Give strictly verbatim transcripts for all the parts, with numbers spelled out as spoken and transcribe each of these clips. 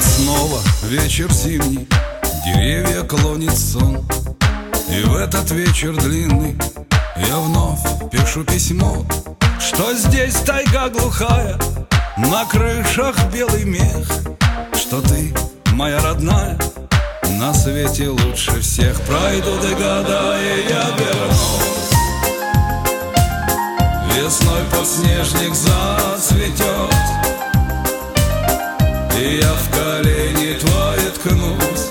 Вот снова вечер зимний, деревья клонит сон, и в этот вечер длинный я вновь пишу письмо, что здесь тайга глухая, на крышах белый мех, что ты, моя родная, на свете лучше всех. Пройдут и года, и я вернусь. Весной подснежник зацветет, и я в колени твои ткнусь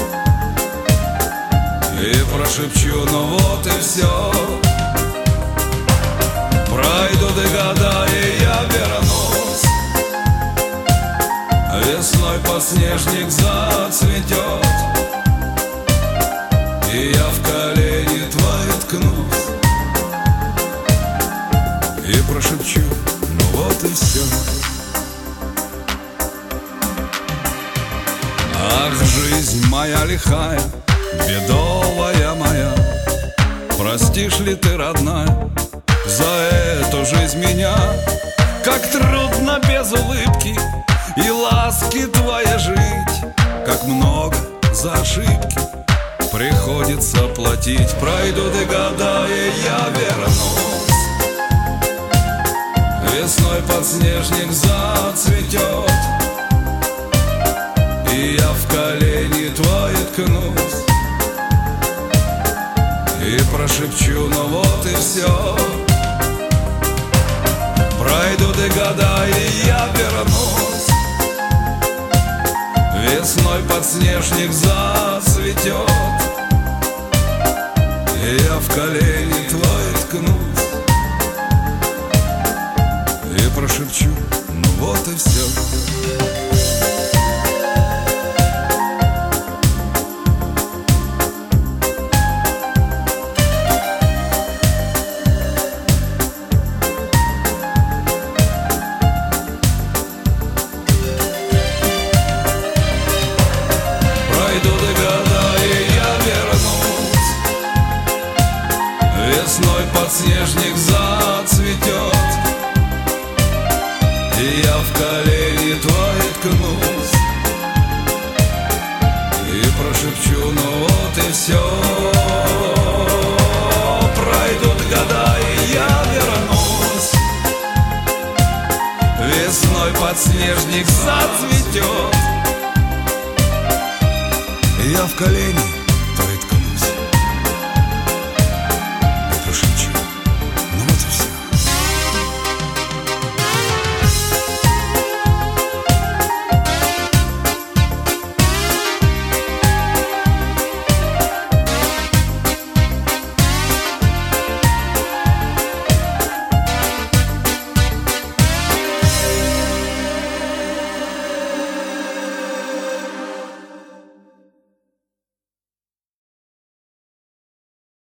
и прошепчу: ну вот и все. Пройдут и года, и я вернусь. Весной подснежник зацветет, и я в колени твои ткнусь и прошепчу: ну вот и все. Ах, жизнь моя лихая, бедовая моя, простишь ли ты, родная, за эту жизнь меня? Как трудно без улыбки и ласки твоей жить, как много за ошибки приходится платить. Пройдут и года, и я вернусь. Весной подснежник зацветет, и я в колени твои ткнусь и прошепчу: ну вот и все. Пройдут и года, и я вернусь. Весной подснежник зацветет, и я в колени твои ткнусь и прошепчу: ну вот и все. Весной подснежник зацветет, и я в колени твои ткнусь и прошепчу: ну вот и все. Пройдут года, и я вернусь. Весной подснежник зацветет, и я в колени